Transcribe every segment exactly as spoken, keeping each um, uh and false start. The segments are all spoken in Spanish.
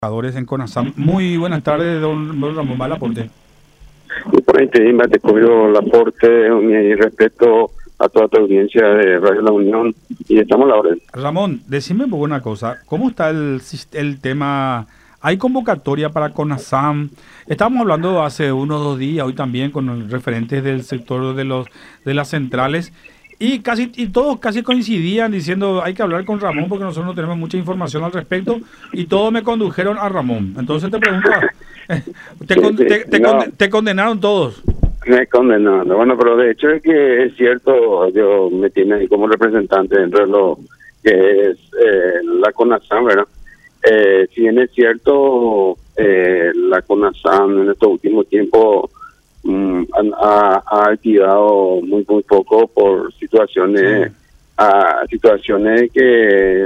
trabajadores en CONASAM. Muy buenas tardes, don, don Ramón Malaporte. Y por ahí te digo, te cubrió el aporte, mi respeto a toda tu audiencia de Radio La Unión y estamos a la orden. Ramón, decime un poco una cosa, ¿cómo está el, el tema? ¿Hay convocatoria para CONASAM? Estábamos hablando hace unos dos días, hoy también, con referentes del sector de los de las centrales, y casi y todos casi coincidían diciendo hay que hablar con Ramón porque nosotros no tenemos mucha información al respecto, y todos me condujeron a Ramón. Entonces te pregunto, ¿te, con, te, te, no, te condenaron todos? Me condenaron. Bueno, pero de hecho es que es cierto, yo me tiene ahí como representante dentro de lo que es eh, la CONASAM, ¿verdad? Eh, si bien es cierto, eh, la CONASAM en estos últimos tiempos um, ha, ha activado muy muy poco por situaciones sí. a situaciones que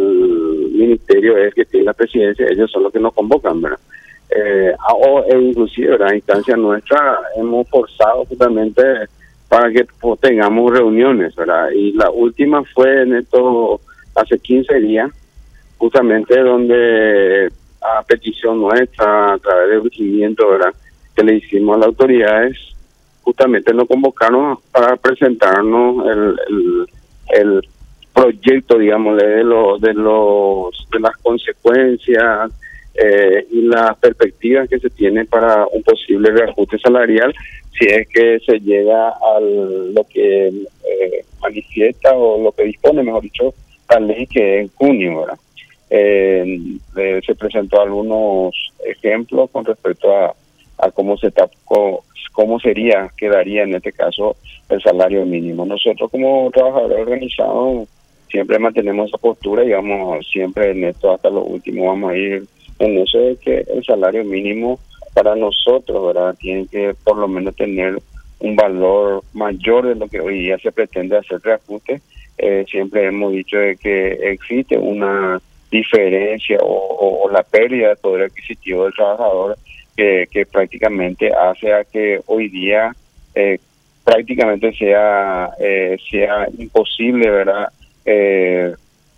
el ministerio es que tiene la presidencia, ellos son los que nos convocan, ¿verdad? Eh, o e inclusive ¿verdad? A instancia nuestra hemos forzado justamente para que pues, tengamos reuniones, ¿verdad? Y la última fue en esto hace quince días, justamente donde a petición nuestra, a través de urgimiento, ¿verdad?, que le hicimos a las autoridades, justamente nos convocaron para presentarnos el, el, el proyecto, digamos, de los de los de las consecuencias eh, y las perspectivas que se tienen para un posible reajuste salarial, si es que se llega a lo que eh, manifiesta o lo que dispone, mejor dicho, la ley, que es en junio, ¿verdad? Eh, eh, se presentó algunos ejemplos con respecto a, a cómo se cómo, cómo sería, quedaría en este caso el salario mínimo. Nosotros como trabajadores organizados siempre mantenemos esa postura y vamos siempre en esto hasta lo último, vamos a ir en eso de que el salario mínimo para nosotros, ¿verdad?, tiene que por lo menos tener un valor mayor de lo que hoy día se pretende hacer reajuste. Eh, siempre hemos dicho de que existe una diferencia o, o, o la pérdida de poder adquisitivo del trabajador que, que prácticamente hace a que hoy día eh, prácticamente sea eh, sea imposible, ¿verdad?, eh,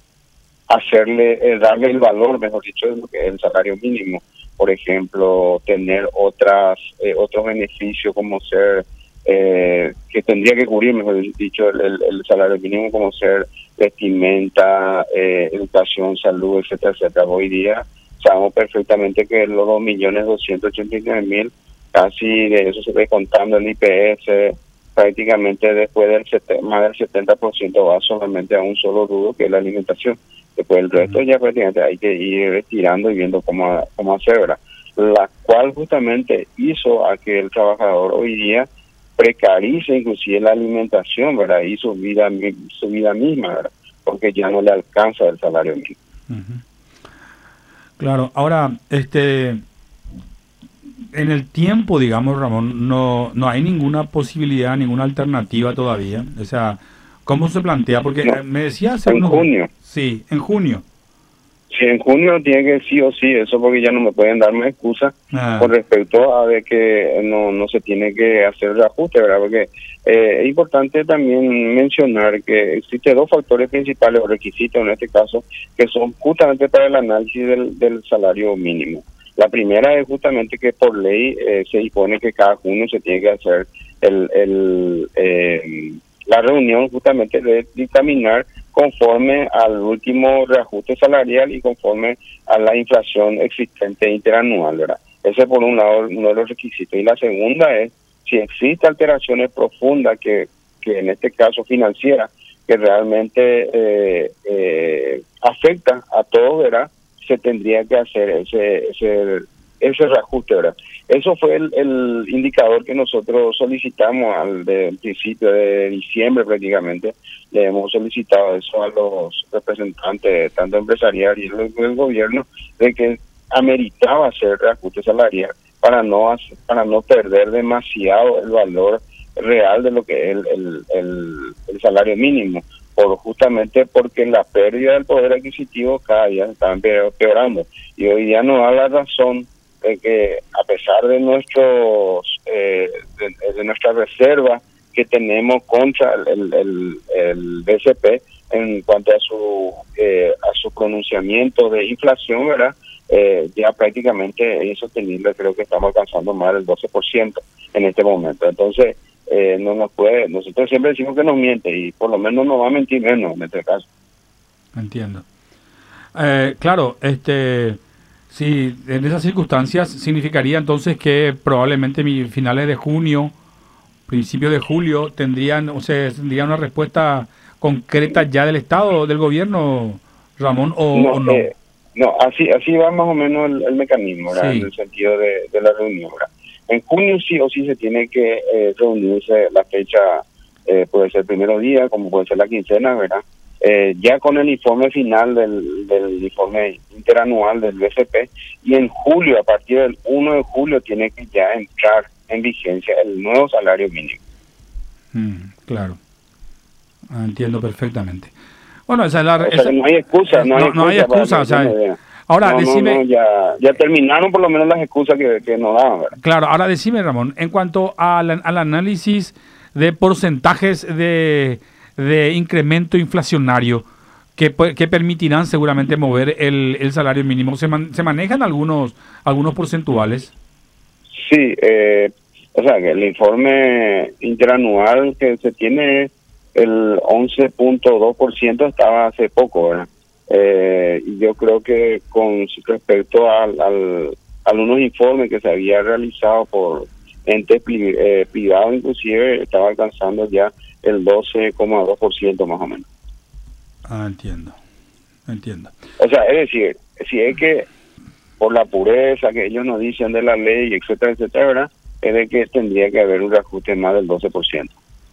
hacerle eh, darle el valor, mejor dicho, de lo que es el salario mínimo. Por ejemplo, tener otras eh, otros beneficios como ser Eh, que tendría que cubrir, mejor dicho, el, el, el salario mínimo, como ser vestimenta, eh, educación, salud, etcétera, etcétera. Hoy día sabemos perfectamente que los dos millones doscientos ochenta y nueve mil, casi de eso se ve contando el I P S, prácticamente después del setenta, más del setenta por ciento va solamente a un solo rubro, que es la alimentación. Después el resto ya prácticamente hay que ir retirando y viendo cómo, cómo hacer, ¿verdad? La cual justamente hizo a que el trabajador hoy día precariza inclusive la alimentación, ¿verdad?, y su vida su vida misma, ¿verdad?, porque ya no le alcanza el salario mínimo. Uh-huh. Claro, ahora, este, en el tiempo, digamos, Ramón, no no hay ninguna posibilidad, ninguna alternativa todavía. O sea, ¿cómo se plantea? Porque no, me decía hace en unos... junio. Sí, en junio. Sí, en junio tiene que sí o sí, eso porque ya no me pueden dar más excusa ah. con respecto a de que no no se tiene que hacer el ajuste, ¿verdad? Porque eh, es importante también mencionar que existen dos factores principales o requisitos en este caso que son justamente para el análisis del, del salario mínimo. La primera es justamente que por ley eh, se dispone que cada junio se tiene que hacer el, el eh, la reunión justamente de dictaminar conforme al último reajuste salarial y conforme a la inflación existente interanual, ¿verdad? Ese por un lado uno de los requisitos. Y la segunda es, si existe alteraciones profundas que, que en este caso financiera, que realmente eh, eh, afecta a todos, ¿verdad?, se tendría que hacer ese ese ese reajuste, ¿verdad? Eso fue el, el indicador que nosotros solicitamos al de, principio de diciembre prácticamente. Le hemos solicitado eso a los representantes, tanto empresariales y del, del gobierno, de que ameritaba hacer reajuste salarial para no hacer, para no perder demasiado el valor real de lo que es el, el, el, el salario mínimo, por justamente porque la pérdida del poder adquisitivo cada día se está empeorando. Y hoy día nos da la razón de que a pesar de nuestros eh, de, de nuestra reserva que tenemos contra el, el, el B C P en cuanto a su eh, a su pronunciamiento de inflación, ¿verdad?, eh, ya prácticamente es insostenible. Creo que estamos alcanzando más del doce por ciento en este momento. Entonces, eh, no nos puede, nosotros siempre decimos que nos miente y por lo menos no va a mentir menos en este caso. Entiendo. Eh, claro, este, sí, en esas circunstancias significaría entonces que probablemente mi finales de junio, principios de julio, tendrían, o sea, tendrían una respuesta concreta ya del Estado, del gobierno, Ramón, o No, o no. eh, no así así va más o menos el, el mecanismo, ¿verdad? Sí. En el sentido de, de la reunión, ¿verdad? En junio sí o sí se tiene que eh, reunirse la fecha, eh, puede ser el primero día, como puede ser la quincena, ¿verdad? Eh, ya con el informe final del, del informe interanual del B C P, y en julio, a partir del primero de julio, tiene que ya entrar en vigencia el nuevo salario mínimo. Mm, claro. Ah, entiendo perfectamente. Bueno, esa es la... O sea, esa- que no hay excusa, no hay no, excusa. no hay para excusa, que o sea, no vea. ahora No, no, decime... no, ya, ya terminaron por lo menos las excusas que, que nos daban, ¿verdad? Claro, ahora decime, Ramón, en cuanto al, al análisis de porcentajes de, de incremento inflacionario que, pu- que permitirán seguramente mover el, el salario mínimo, ¿se, man- se manejan algunos, algunos porcentuales? Sí, eh, o sea, que el informe interanual que se tiene es el once punto dos por ciento, estaba hace poco, ¿verdad? Eh, y yo creo que con respecto al, al, a algunos informes que se había realizado por entes pri- eh, privados, inclusive estaba alcanzando ya el doce coma dos por ciento más o menos. Ah, entiendo, entiendo. O sea, es decir, si es que por la pureza que ellos nos dicen de la ley, etcétera, etcétera, ¿verdad? Es de que tendría que haber un reajuste más del doce por ciento.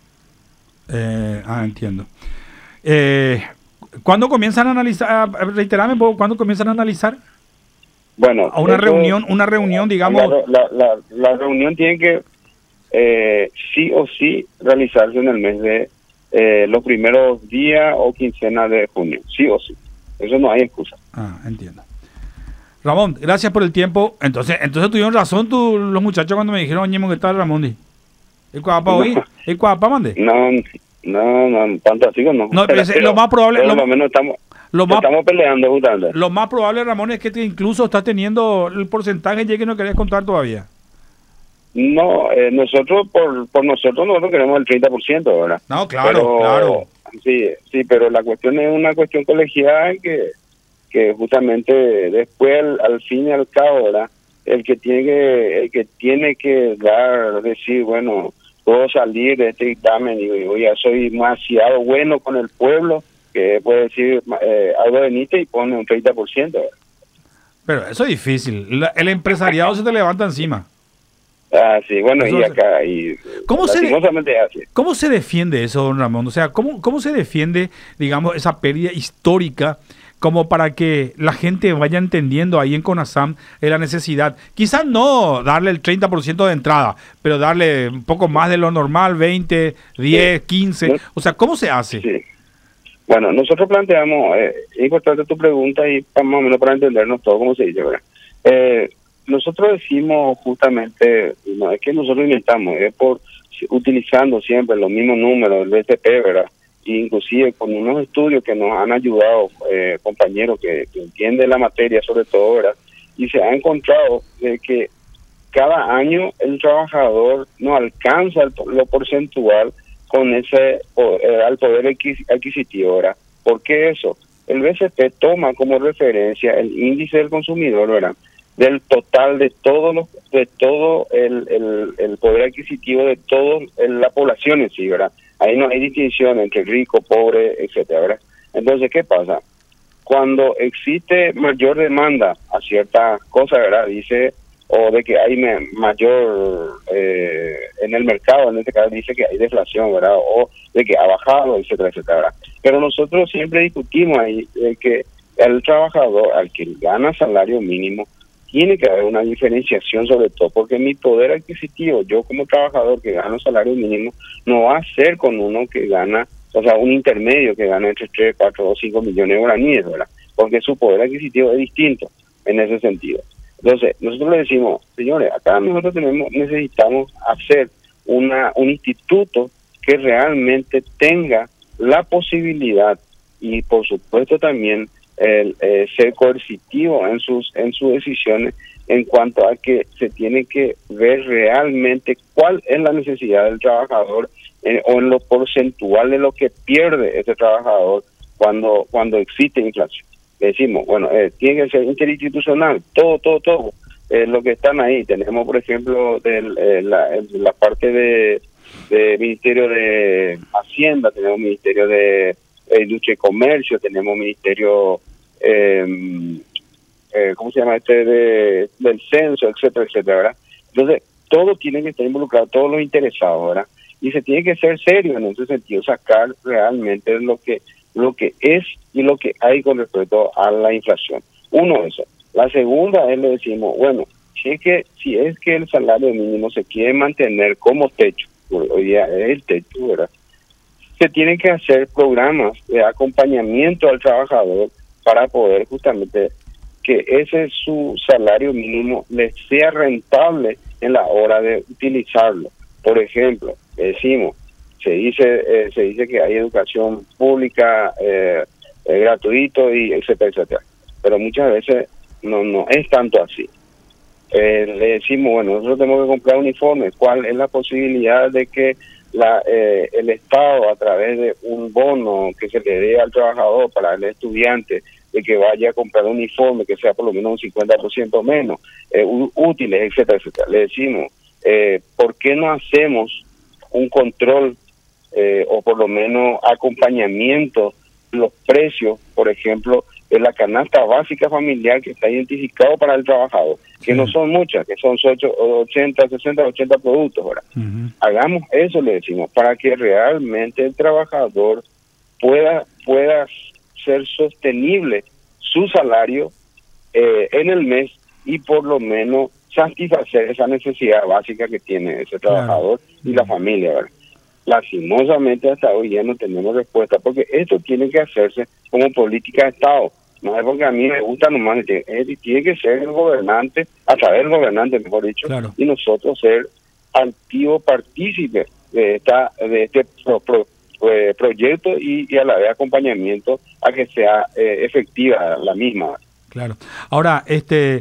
Eh, ah, entiendo. Eh, ¿Cuándo comienzan a analizar? ah, Reiterame, un poco, ¿cuándo comienzan a analizar? Bueno, A una eso- reunión, una reunión, digamos. La, la, la, la reunión tiene que eh, sí o sí realizarse en el mes de eh, los primeros días o quincenas de junio, sí o sí. Eso no hay excusa. Ah, entiendo. Ramón, gracias por el tiempo. Entonces, entonces tuvieron razón tú, los muchachos cuando me dijeron, oye, ¿qué tal, Ramón? Di? ¿El cuapa hoy? No. ¿El cuapa, mande? No, no, no, tanto así no. No, pero ese- lo más probable- pero lo- por lo menos estamos, lo más- estamos peleando justamente. Lo más probable, Ramón, es que te incluso estás teniendo el porcentaje ya que no querés contar todavía. No, eh, nosotros, por, por nosotros, nosotros queremos el treinta por ciento, ¿verdad? No, claro, Pero, claro. Sí, sí, pero la cuestión es una cuestión colegial que, que justamente después, al, al fin y al cabo, ¿verdad? El que tiene que, el que tiene que dar, decir, bueno, puedo salir de este dictamen y digo, ya soy demasiado bueno con el pueblo, que puede decir eh, algo de Nietzsche y pone un treinta por ciento, ¿verdad? Pero eso es difícil. La- el empresariado se te levanta encima. Ah, sí, bueno, Eso y se- acá, y ¿Cómo se- lastimosamente es así. ¿Cómo se defiende eso, don Ramón? O sea, ¿cómo, cómo se defiende, digamos, esa pérdida histórica como para que la gente vaya entendiendo ahí en CONASAM eh, la necesidad? Quizás no darle el treinta por ciento de entrada, pero darle un poco más de lo normal, veinte, diez, quince. Sí. O sea, ¿cómo se hace? Sí. Bueno, nosotros planteamos, eh, es importante tu pregunta y pa- más o menos para entendernos todo, como se dice, ¿verdad? Eh, nosotros decimos justamente, no es que nosotros inventamos, es por utilizando siempre los mismos números del B C P, ¿verdad? E inclusive con unos estudios que nos han ayudado, eh, compañeros que, que entienden la materia sobre todo, ¿verdad? Y se ha encontrado de que cada año el trabajador no alcanza el, lo porcentual con ese eh, al poder adquis- adquisitivo, ¿verdad? ¿Por qué eso? El B C P toma como referencia el índice del consumidor, ¿verdad? Del total de todos los, de todo el, el, el poder adquisitivo de toda la población en sí, ¿verdad? Ahí no hay distinción entre rico, pobre, etcétera, ¿verdad? Entonces, ¿qué pasa? Cuando existe mayor demanda a ciertas cosas, ¿verdad? Dice, o de que hay me- mayor eh, en el mercado, en este caso dice que hay deflación, ¿verdad? O de que ha bajado, etcétera, etcétera, ¿verdad? Pero nosotros siempre discutimos ahí de que el trabajador, al que gana salario mínimo, tiene que haber una diferenciación sobre todo, porque mi poder adquisitivo, yo como trabajador que gano salario mínimo, no va a ser con uno que gana, o sea, un intermedio que gana entre tres, cuatro o cinco millones de guaraníes, ¿verdad? Porque su poder adquisitivo es distinto en ese sentido. Entonces, nosotros le decimos, señores, acá nosotros tenemos, necesitamos hacer una un instituto que realmente tenga la posibilidad y por supuesto también el, eh, ser coercitivo en sus en sus decisiones, en cuanto a que se tiene que ver realmente cuál es la necesidad del trabajador, eh, o en lo porcentual de lo que pierde ese trabajador cuando cuando existe inflación. Decimos, bueno, eh, tiene que ser interinstitucional, todo, todo, todo, eh, lo que están ahí. Tenemos, por ejemplo, del, eh, la, la parte de, de Ministerio de Hacienda, tenemos Ministerio de eh, Industria y Comercio, tenemos Ministerio, eh, eh, ¿cómo se llama este? De, del Censo, etcétera, etcétera, ¿verdad? Entonces, todo tiene que estar involucrado, todos los interesados, ¿verdad? Y se tiene que ser serio en ese sentido, sacar realmente lo que lo que es y lo que hay con respecto a la inflación. Uno, eso. La segunda es, le decimos, bueno, si es que si es que el salario mínimo se quiere mantener como techo, hoy día es el techo, ¿verdad? Se tienen que hacer programas de acompañamiento al trabajador para poder justamente que ese su salario mínimo le sea rentable en la hora de utilizarlo. Por ejemplo, decimos, se dice eh, se dice que hay educación pública eh, eh, gratuito y etcétera, etcétera, pero muchas veces no no es tanto así. Eh, le decimos, bueno, nosotros tenemos que comprar uniformes. ¿Cuál es la posibilidad de que la eh, el Estado, a través de un bono que se le dé al trabajador para el estudiante, de que vaya a comprar un uniforme que sea por lo menos un cincuenta por ciento menos, eh, útiles, etcétera, etcétera? Le decimos, eh, ¿por qué no hacemos un control Eh, o por lo menos acompañamiento de los precios, por ejemplo, de la canasta básica familiar que está identificado para el trabajador, que sí. No son muchas, que son ochenta, sesenta, ochenta productos, ¿verdad? Uh-huh. Hagamos eso, le decimos, para que realmente el trabajador pueda pueda ser sostenible su salario eh, en el mes y por lo menos satisfacer esa necesidad básica que tiene ese trabajador, claro. Y la familia, ¿verdad? Lastimosamente hasta hoy ya no tenemos respuesta, porque esto tiene que hacerse como política de Estado. No es porque a mí me gusta nomás, tiene, tiene que ser el gobernante, a través del gobernante, mejor dicho, claro. Y nosotros ser activos partícipes de esta de este pro, pro, eh, proyecto y, y a la vez acompañamiento a que sea eh, efectiva la misma. Claro. Ahora, este...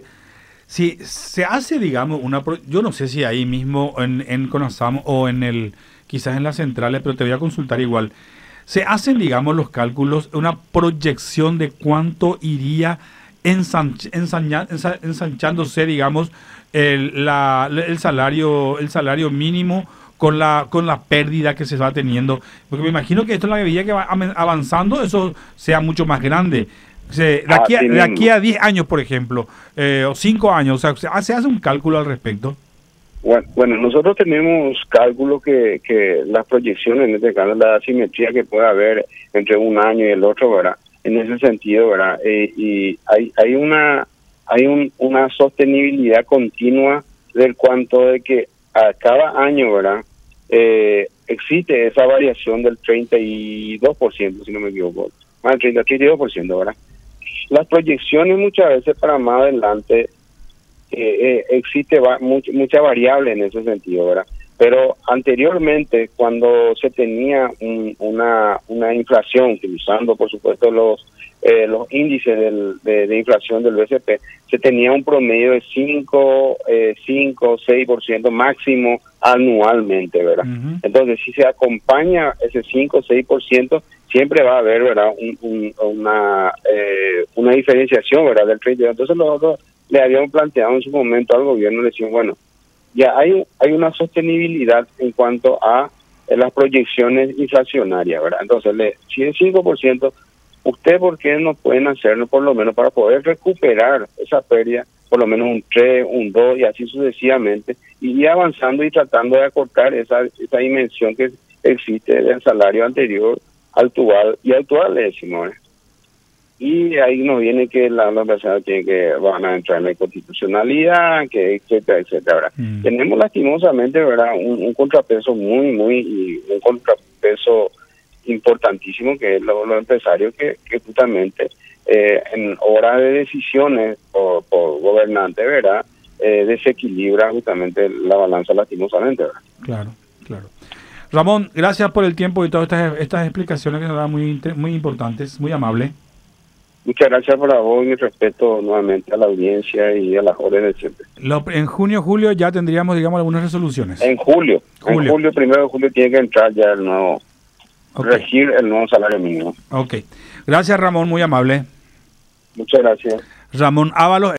si se hace, digamos, una... Yo no sé si ahí mismo en, en CONASAM o en el... quizás en las centrales, pero te voy a consultar igual. Se hacen, digamos, los cálculos, una proyección de cuánto iría ensanch, ensaña, ensa, ensanchándose, digamos, el, la, el salario el salario mínimo con la con la pérdida que se va teniendo. Porque me imagino que esto, en la medida que va avanzando, eso sea mucho más grande. De aquí a, de aquí a diez años, por ejemplo, eh, o cinco años, o sea, se hace un cálculo al respecto. Bueno, bueno, nosotros tenemos cálculos que, que las proyecciones, en este caso, la asimetría que puede haber entre un año y el otro, ¿verdad? En ese sentido, ¿verdad? Eh, y hay hay una hay un, una sostenibilidad continua del cuanto de que a cada año, ¿verdad? Eh, existe esa variación del treinta y dos por ciento, si no me equivoco, más del treinta, treinta y dos por ciento, ¿verdad? Las proyecciones muchas veces para más adelante Eh, eh, existe va, much, mucha variable en ese sentido, ¿verdad? Pero anteriormente, cuando se tenía un, una una inflación, utilizando por supuesto los eh, los índices del, de, de inflación del B C P, se tenía un promedio de cinco, seis por ciento máximo anualmente, ¿verdad? Uh-huh. Entonces, si se acompaña ese cinco, seis por ciento, siempre va a haber, ¿verdad? Un, un, una eh, una diferenciación, ¿verdad? Del treinta. Entonces, nosotros le habíamos planteado en su momento al gobierno, le decían, bueno, ya hay hay una sostenibilidad en cuanto a eh, las proyecciones inflacionarias, ¿verdad? Entonces, le, si es cinco por ciento, ¿usted por qué no pueden hacerlo por lo menos para poder recuperar esa pérdida, por lo menos un tres, un dos y así sucesivamente, y ir avanzando y tratando de acortar esa esa dimensión que existe del salario anterior, actual y actual, le decimos, ¿verdad? Y ahí nos viene que la universidad tiene que van a entrar en la inconstitucionalidad, que etcétera, etcétera, ¿verdad? Mm. Tenemos lastimosamente, ¿verdad? Un, un contrapeso muy, muy, un contrapeso importantísimo, que es los lo empresarios que, que justamente eh, en hora de decisiones por, por gobernantes, ¿verdad? Eh, desequilibra justamente la balanza lastimosamente, ¿verdad? Claro, claro. Ramón, gracias por el tiempo y todas estas, estas explicaciones que nos dan muy, muy importantes, muy amable. Muchas gracias por la voz y respeto nuevamente a la audiencia y a las órdenes siempre. Lo, en junio, julio ya tendríamos, digamos, algunas resoluciones. En julio, julio. en julio, primero de julio tiene que entrar ya el nuevo, okay. regir el nuevo salario mínimo. Ok. Gracias, Ramón, muy amable. Muchas gracias. Ramón Ábalos.